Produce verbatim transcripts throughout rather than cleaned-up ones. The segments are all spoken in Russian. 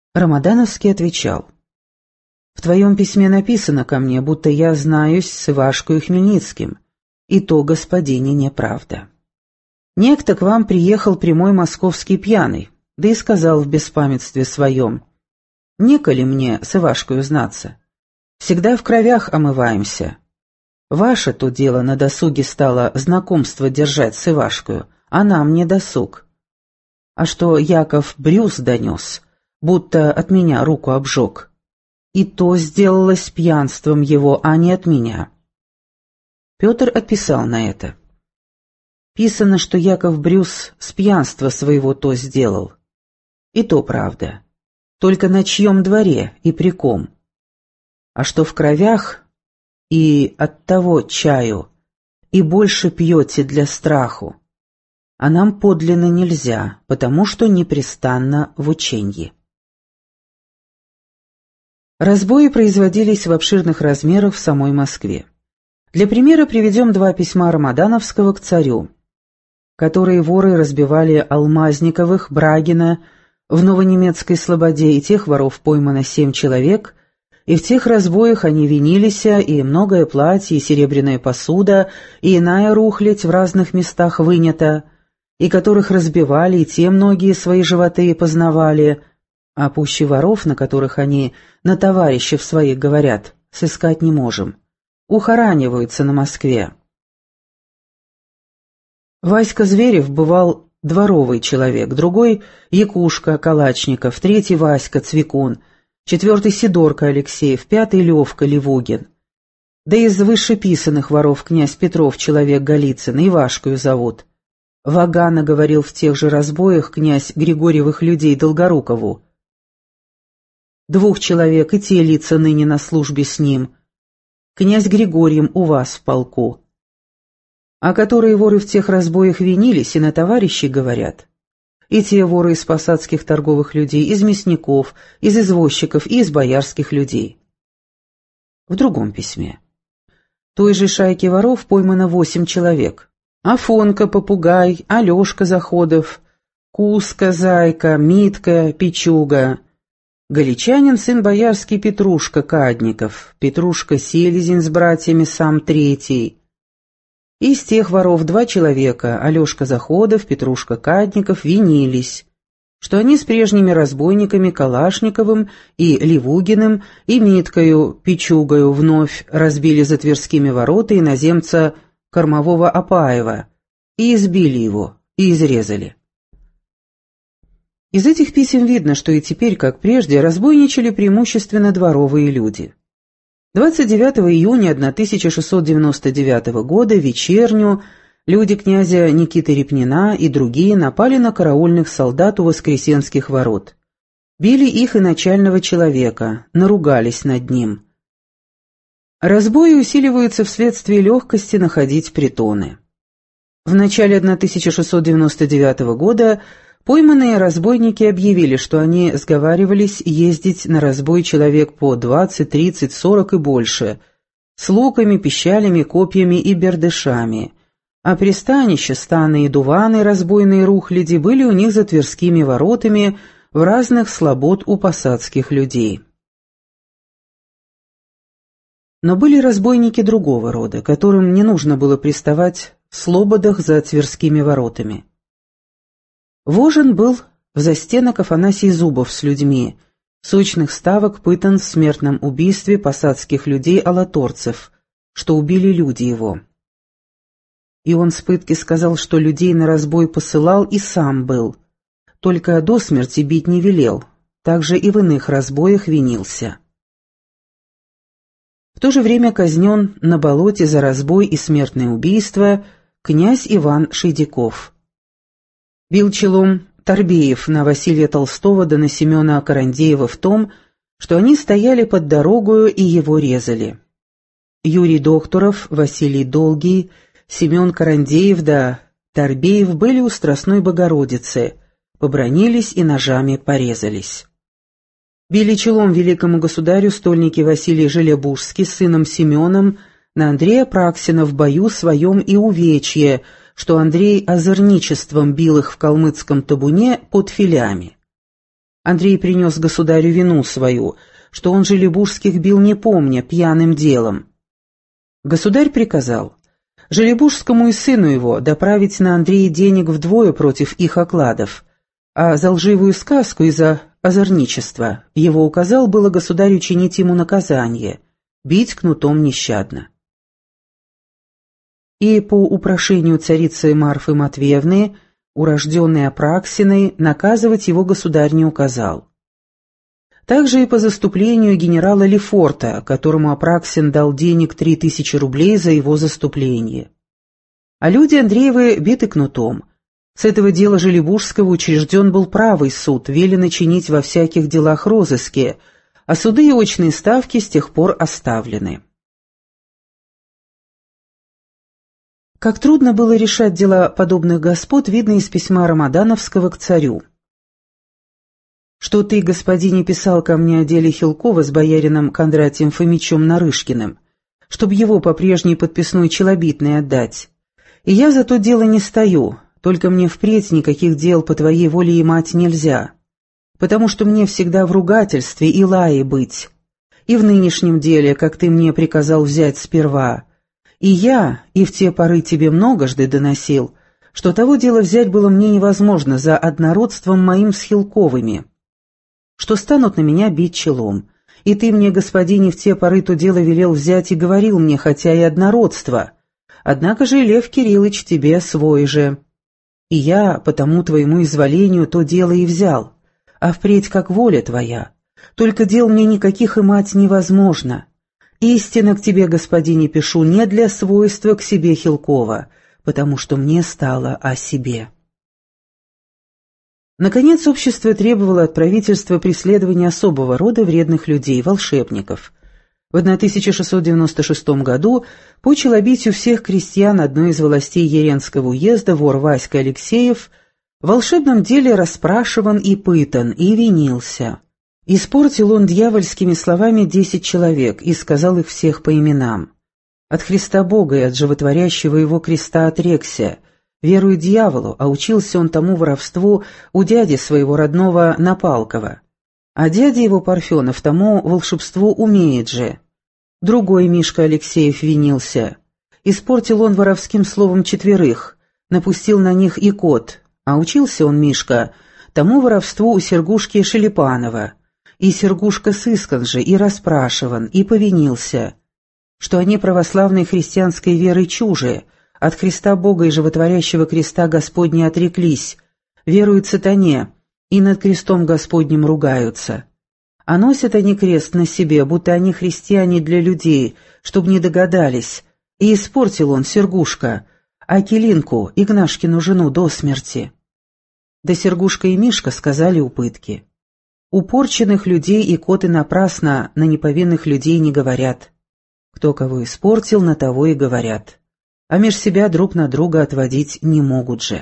Рамадановский отвечал: «В твоем письме написано ко мне, будто я знаюсь с Ивашкою Хмельницким, и то, господине, неправда. Некто к вам приехал прямой московский пьяный, да и сказал в беспамятстве своем: неколи мне с Ивашкою знаться, всегда в кровях омываемся. Ваше то дело на досуге стало знакомство держать с Ивашкою, а нам не досуг. А что Яков Брюс донес, будто от меня руку обжег, и то сделалось пьянством его, а не от меня». Петр отписал на это: «Писано, что Яков Брюс с пьянства своего то сделал. И то правда, только на чьем дворе и при ком. А что в кровях, и от того чаю, и больше пьете для страху, а нам подлинно нельзя, потому что непрестанно в ученье». Разбои производились в обширных размерах в самой Москве. Для примера приведем два письма Рамадановского к царю, которые воры разбивали Алмазниковых, Брагина в Новонемецкой слободе, и тех воров поймано семь человек, и в тех разбоях они винились, и многое платье, и серебряная посуда, и иная рухлядь в разных местах вынята, и которых разбивали, и те многие свои животы познавали, а пуще воров, на которых они на товарищев своих говорят, сыскать не можем, ухораниваются на Москве. Васька Зверев бывал дворовый человек, другой — Якушка Калачников, третий — Васька Цвикун, четвертый — Сидорка Алексеев, пятый — Левка Левугин. Да из вышеписанных воров князь Петров человек Голицын, Ивашкою зовут. Вагана говорил в тех же разбоях князь Григорьевых людей Долгорукову. Двух человек и те лица ныне на службе с ним. Князь Григорьем у вас в полку. А которые воры в тех разбоях винились и на товарищей говорят. И те воры из посадских торговых людей, из мясников, из извозчиков и из боярских людей. В другом письме: той же шайки воров поймано восемь человек. Афонка Попугай, Алешка Заходов, Куска Зайка, Митка Пичуга, галичанин сын боярский Петрушка Кадников, Петрушка Селезень с братьями сам третий. Из тех воров два человека, Алешка Заходов, Петрушка Кадников, винились, что они с прежними разбойниками Калашниковым и Левугиным и Миткою Пичугою вновь разбили за Тверскими ворота иноземца Кормового Апаева и избили его, и изрезали. Из этих писем видно, что и теперь, как прежде, разбойничали преимущественно дворовые люди. двадцать девятого июня тысяча шестьсот девяносто девятого года в вечерню люди князя Никиты Репнина и другие напали на караульных солдат у Воскресенских ворот. Били их и начального человека, наругались над ним. Разбои усиливаются вследствие легкости находить притоны. В начале тысяча шестьсот девяносто девятого года пойманные разбойники объявили, что они сговаривались ездить на разбой человек по двадцать, тридцать, сорок и больше, с луками, пищалями, копьями и бердышами, а пристанища, станы и дуваны, разбойные рухляди, были у них за Тверскими воротами в разных слобод у посадских людей. Но были разбойники другого рода, которым не нужно было приставать в слободах за Тверскими воротами. Вожен был в застенок Афанасий Зубов с людьми, сочных ставок пытан в смертном убийстве посадских людей-алаторцев, что убили люди его. И он с пытки сказал, что людей на разбой посылал и сам был, только до смерти бить не велел, также и в иных разбоях винился. В то же время казнен на болоте за разбой и смертное убийство князь Иван Шейдяков. Бил челом Торбеев на Василия Толстого да на Семена Карандеева в том, что они стояли под дорогою и его резали. Юрий Докторов, Василий Долгий, Семен Карандеев да Торбеев были у Страстной Богородицы, побранились и ножами порезались. Били челом великому государю стольники Василий Желебужский с сыном Семеном на Андрея Праксина в бою своем и увечье, что Андрей озорничеством бил их в калмыцком табуне под филями. Андрей принес государю вину свою, что он Желебужских бил не помня, пьяным делом. Государь приказал Желебужскому и сыну его доправить на Андрея денег вдвое против их окладов, а за лживую сказку и за озорничество его указал было государь учинить ему наказание — бить кнутом нещадно. И по упрошению царицы Марфы Матвеевны, урожденной Апраксиной, наказывать его государь не указал. Также и по заступлению генерала Лефорта, которому Апраксин дал денег три тысячи рублей за его заступление. А люди Андреевы биты кнутом. С этого дела Желебужского учрежден был правый суд, велено чинить во всяких делах розыски, а суды и очные ставки с тех пор оставлены. Как трудно было решать дела подобных господ, видно из письма Рамадановского к царю. «Что ты, господине, писал ко мне о деле Хилкова с боярином Кондратием Фомичем Нарышкиным, чтоб его по прежней подписной челобитной отдать. И я за то дело не стою, только мне впредь никаких дел по твоей воле имать нельзя, потому что мне всегда в ругательстве и лае быть. И в нынешнем деле, как ты мне приказал взять сперва, и я, и в те поры тебе многожды доносил, что того дела взять было мне невозможно за однородством моим с Хилковыми, что станут на меня бить челом. И ты мне, господине, в те поры то дело велел взять и говорил мне, хотя и однородство. Однако же Лев Кириллыч тебе свой же. И я по тому твоему изволению то дело и взял, а впредь как воля твоя. Только дел мне никаких имать невозможно. Истинно к тебе, господине, пишу не для свойства к себе Хилкова, потому что мне стало о себе». Наконец, общество требовало от правительства преследования особого рода вредных людей, волшебников. В тысяча шестьсот девяносто шестом году по челобитию всех крестьян одной из властей Еренского уезда вор Васька Алексеев в волшебном деле расспрашиван и пытан, и винился. Испортил он дьявольскими словами десять человек и сказал их всех по именам. От Христа Бога и от животворящего его креста отрекся, верует дьяволу, а учился он тому воровству у дяди своего родного Напалкова. А дядя его Парфенов тому волшебству умеет же. Другой Мишка Алексеев винился. Испортил он воровским словом четверых, напустил на них и кот, а учился он, Мишка, тому воровству у Сергушки Шелепанова. И Сергушка сыскан же, и расспрашиван, и повинился, что они православной христианской веры чужие, от Христа Бога и животворящего креста Господня отреклись, веруют сатане и над крестом Господним ругаются. А носят они крест на себе, будто они христиане для людей, чтоб не догадались, и испортил он, Сергушка, Акилинку, Игнашкину жену, до смерти. Да Сергушка и Мишка сказали у пытки: «Упорченных людей и коты напрасно на неповинных людей не говорят. Кто кого испортил, на того и говорят. А меж себя друг на друга отводить не могут же».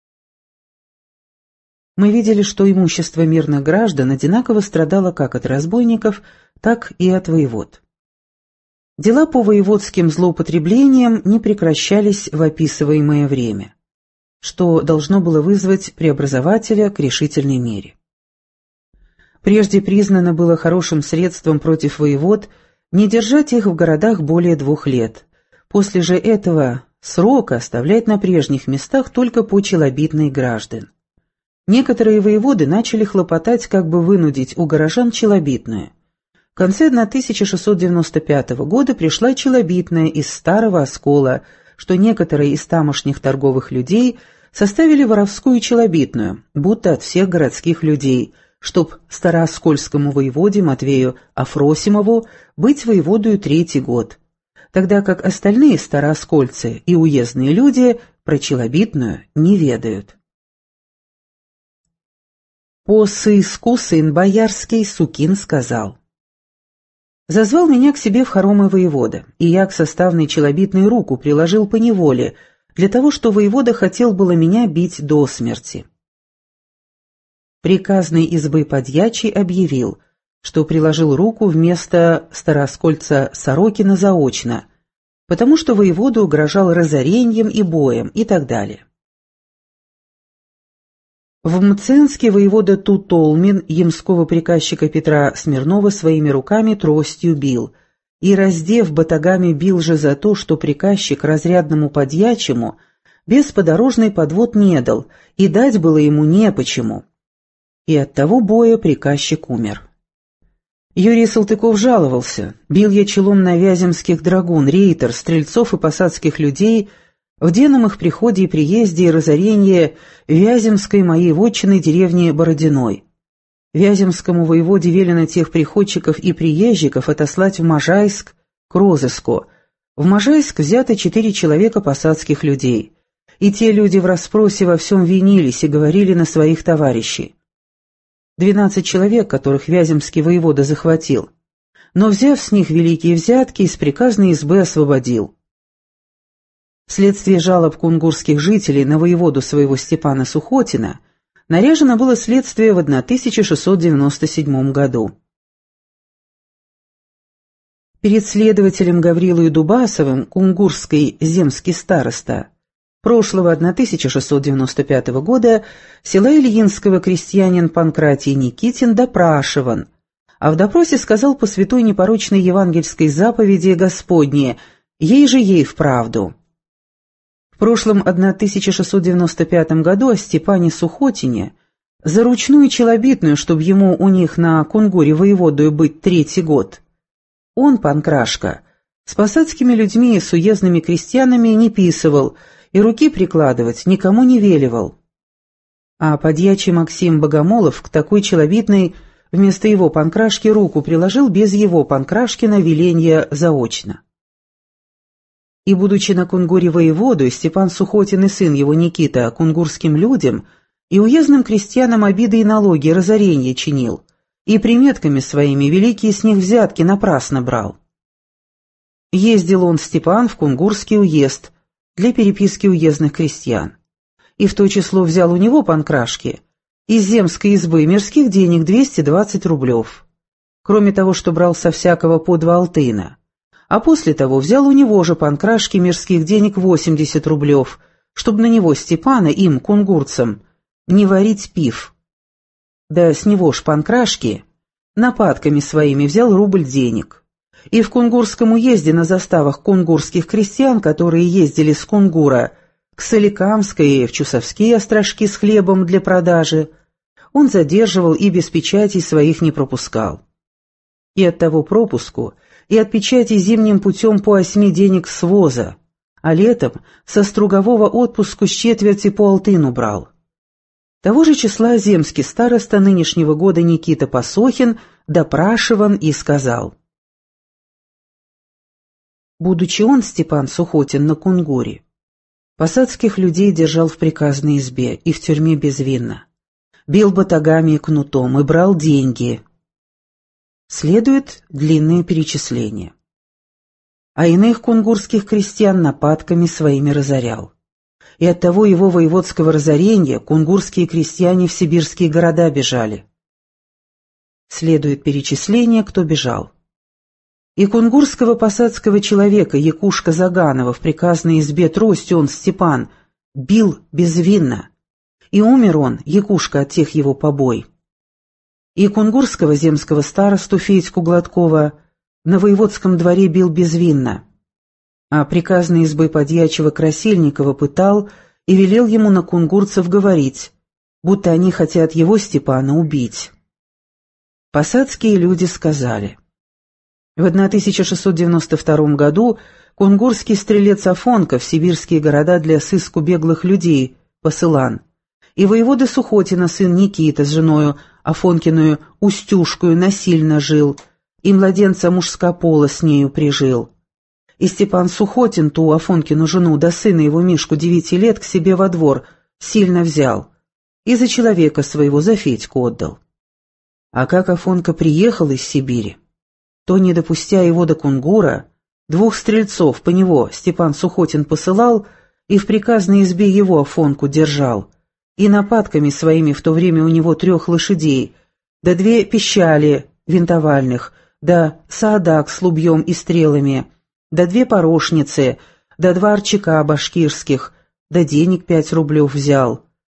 Мы видели, что имущество мирных граждан одинаково страдало как от разбойников, так и от воевод. Дела по воеводским злоупотреблениям не прекращались в описываемое время, что должно было вызвать преобразователя к решительной мере. Прежде признано было хорошим средством против воевод не держать их в городах более двух лет. После же этого срока оставлять на прежних местах только по челобитной граждан. Некоторые воеводы начали хлопотать, как бы вынудить у горожан челобитную. В конце тысяча шестьсот девяносто пятого года пришла челобитная из Старого Оскола, что некоторые из тамошних торговых людей составили воровскую челобитную, будто от всех городских людей, чтоб старооскольскому воеводе Матвею Афросимову быть воеводою третий год, тогда как остальные старооскольцы и уездные люди про челобитную не ведают. По сыску сын боярский Сукин сказал: «Зазвал меня к себе в хоромы воевода, и я к составной челобитной руку приложил по неволе, для того, что воевода хотел было меня бить до смерти». Приказный избы подьячий объявил, что приложил руку вместо старооскольца Сорокина заочно, потому что воевода угрожал разорением и боем и так далее. В Мценске воевода Тутолмин ямского приказчика Петра Смирнова своими руками тростью бил, и, раздев батагами, бил же за то, что приказчик разрядному подьячему без подорожный подвод не дал, и дать было ему не почему. И от того боя приказчик умер. Юрий Салтыков жаловался: «Бил я челом на вяземских драгун, рейтер, стрельцов и посадских людей в денном их приходе и приезде и разорении Вяземской моей вотчины деревни Бородиной. Вяземскому воеводе велено тех приходчиков и приезжиков отослать в Можайск к розыску. В Можайск взято четыре человека посадских людей, и те люди в расспросе во всем винились и говорили на своих товарищей. Двенадцать человек, которых Вяземский воевода захватил, но, взяв с них великие взятки, из приказной избы освободил. Вследствие жалоб кунгурских жителей на воеводу своего Степана Сухотина наряжено было следствие в тысяча шестьсот девяносто седьмом году. Перед следователем Гаврилой Дубасовым кунгурский земский староста прошлого тысяча шестьсот девяносто пятого года села Ильинского крестьянин Панкратий Никитин допрашиван, а в допросе сказал по святой непорочной евангельской заповеди Господне: «Ей же ей вправду». В прошлом тысяча шестьсот девяносто пятом году о Степане Сухотине, за ручную челобитную, чтобы ему у них на Кунгуре воеводою быть третий год, он, Панкрашка, с посадскими людьми и с уездными крестьянами не писывал и руки прикладывать никому не велевал. А подьячий Максим Богомолов к такой челобитной вместо его Панкрашки руку приложил без его Панкрашкина веления заочно. И, будучи на Кунгуре воеводой, Степан Сухотин и сын его Никита кунгурским людям и уездным крестьянам обиды и налоги, разорения чинил, и приметками своими великие с них взятки напрасно брал. Ездил он, Степан, в кунгурский уезд для переписки уездных крестьян, и в то число взял у него Панкрашки из земской избы мирских денег двести двадцать рублев, кроме того, что брал со всякого по два алтына. А после того взял у него же Панкрашки мирских денег восемьдесят рублев, чтобы на него, Степана, им, кунгурцам, не варить пив. Да с него ж Панкрашки нападками своими взял рубль денег. И в кунгурском уезде на заставах кунгурских крестьян, которые ездили с Кунгура к Соликамской и в Чусовские острожки с хлебом для продажи, он задерживал и без печатей своих не пропускал. И от того пропуску и от печати зимним путем по осьми денег с воза, а летом со стругового отпуску с четверти по алтыну брал. Того же числа земский староста нынешнего года Никита Посохин допрашиван и сказал: будучи он, Степан Сухотин, на Кунгуре, посадских людей держал в приказной избе и в тюрьме безвинно, бил батагами и кнутом и брал деньги. Следует длинное перечисление. А иных кунгурских крестьян нападками своими разорял. И от того его воеводского разорения кунгурские крестьяне в сибирские города бежали. Следует перечисление, кто бежал. И кунгурского посадского человека Якушка Заганова в приказной избе тростью он, Степан, бил безвинно. И умер он, Якушка, от тех его побой. И кунгурского земского старосту Федьку Гладкова на воеводском дворе бил безвинно, а приказной избы подьячего Красильникова пытал и велел ему на кунгурцев говорить, будто они хотят его, Степана, убить. Посадские люди сказали. В тысяча шестьсот девяносто втором году кунгурский стрелец Афонка в сибирские города для сыску беглых людей посылан, и воевода Сухотина сын Никита с женою Афонкиную Устюшкою насильно жил, и младенца мужскопола с нею прижил. И Степан Сухотин ту Афонкину жену да сына его Мишку девяти лет к себе во двор сильно взял, и за человека своего, за Федьку отдал. А как Афонка приехал из Сибири, то, не допустя его до Кунгура, двух стрельцов по него Степан Сухотин посылал и в приказной избе его Афонку держал, и нападками своими в то время у него трех лошадей, да две пищали винтовальных, да саадак с лубьем и стрелами, да две порошницы, да два арчака башкирских, да денег пять рублев взял,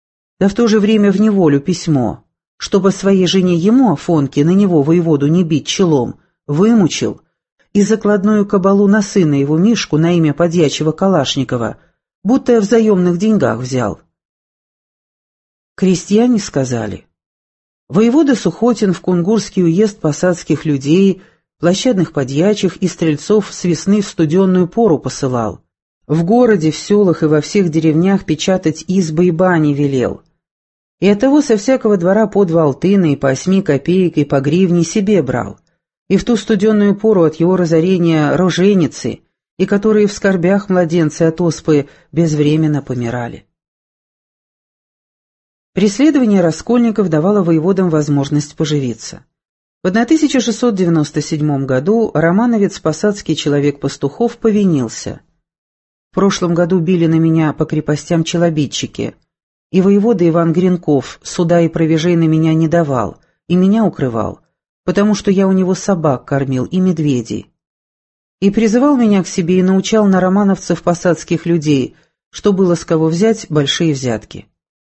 да в то же время в неволю письмо, чтобы своей жене ему, Афонке, на него, воеводу, не бить челом, вымучил, и закладную кабалу на сына его Мишку на имя подьячего Калашникова, будто в заемных деньгах взял. Крестьяне сказали: воевода Сухотин в Кунгурский уезд посадских людей, площадных подьячих и стрельцов с весны в студенную пору посылал. В городе, в селах и во всех деревнях печатать избы и бани велел. И оттого со всякого двора по два алтына и по осьми копеек и по гривне себе брал. И в ту студенную пору от его разорения роженицы, и которые в скорбях младенцы от оспы безвременно помирали. Преследование раскольников давало воеводам возможность поживиться. В тысяча шестьсот девяносто седьмом году романовец посадский Человек-Пастухов повинился. В прошлом году били на меня по крепостям челобитчики, и воевода Иван Гринков суда и провижей на меня не давал, и меня укрывал, потому что я у него собак кормил и медведей. И призывал меня к себе и научал на романовцев посадских людей, что было с кого взять большие взятки.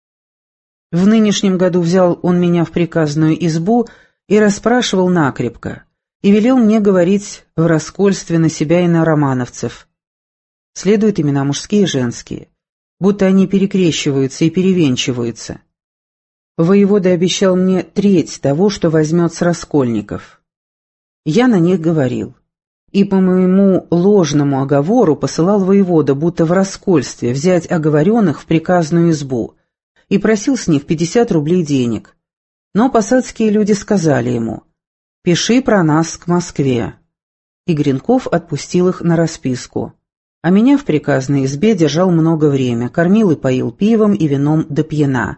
В нынешнем году взял он меня в приказную избу и расспрашивал накрепко, и велел мне говорить в раскольстве на себя и на романовцев. Следуют имена мужские и женские, будто они перекрещиваются и перевенчиваются. Воевода обещал мне треть того, что возьмет с раскольников. Я на них говорил, и по моему ложному оговору посылал воевода, будто в раскольстве, взять оговоренных в приказную избу, и просил с них пятьдесят рублей денег. Но посадские люди сказали ему: «Пиши про нас к Москве». И Гринков отпустил их на расписку. А меня в приказной избе держал много время, кормил и поил пивом и вином до пьяна.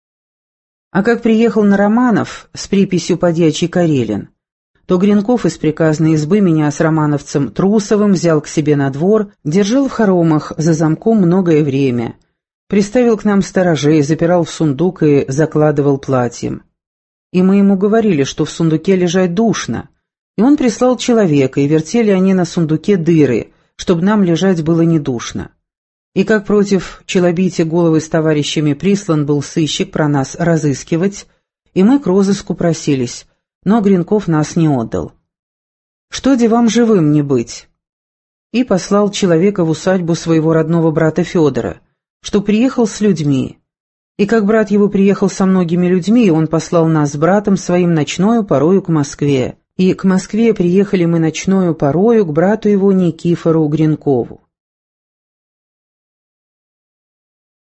А как приехал на Романов с приписью подьячий Карелин, то Гринков из приказной избы меня с романовцем Трусовым взял к себе на двор, держал в хоромах за замком многое время, приставил к нам сторожей, запирал в сундук и закладывал платьем. И мы ему говорили, что в сундуке лежать душно, и он прислал человека, и вертели они на сундуке дыры, чтобы нам лежать было не душно. И как против челобития головы с товарищами прислан был сыщик про нас разыскивать, и мы к розыску просились, но Гринков нас не отдал. «Что де вам живым не быть?» И послал человека в усадьбу своего родного брата Федора, что приехал с людьми. И как брат его приехал со многими людьми, он послал нас с братом своим ночною порою к Москве. И к Москве приехали мы ночною порою к брату его Никифору Гринкову.